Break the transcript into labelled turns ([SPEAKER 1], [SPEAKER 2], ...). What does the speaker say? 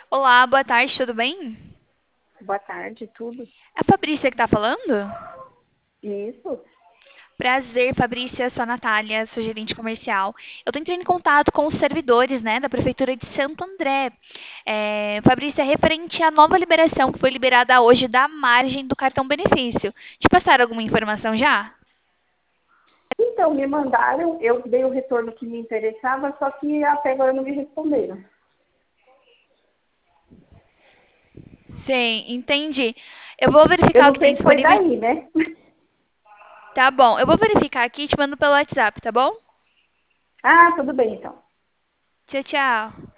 [SPEAKER 1] Olá, boa tarde, tudo bem?
[SPEAKER 2] Boa tarde, tudo?
[SPEAKER 1] É a Fabrícia que tá falando?
[SPEAKER 2] Isso?
[SPEAKER 1] Prazer, Fabrícia, eu sou a Natália, sou gerente comercial. Eu tô entrando em contato com os servidores, né, da Prefeitura de Santo André. Fabrícia, referente à nova liberação que foi liberada hoje da margem do cartão benefício. Te passaram alguma informação já?
[SPEAKER 2] Então, me mandaram, eu dei o retorno que me interessava, só que até agora não me responderam.
[SPEAKER 1] Sim, entendi. Eu vou
[SPEAKER 2] Eu
[SPEAKER 1] verificar o
[SPEAKER 2] não
[SPEAKER 1] que tem
[SPEAKER 2] sei se foi
[SPEAKER 1] disponível.
[SPEAKER 2] daí, né?
[SPEAKER 1] Tá bom, eu vou verificar aqui e te mando pelo WhatsApp, tá bom?
[SPEAKER 2] Ah, tudo bem então.
[SPEAKER 1] Tchau, tchau.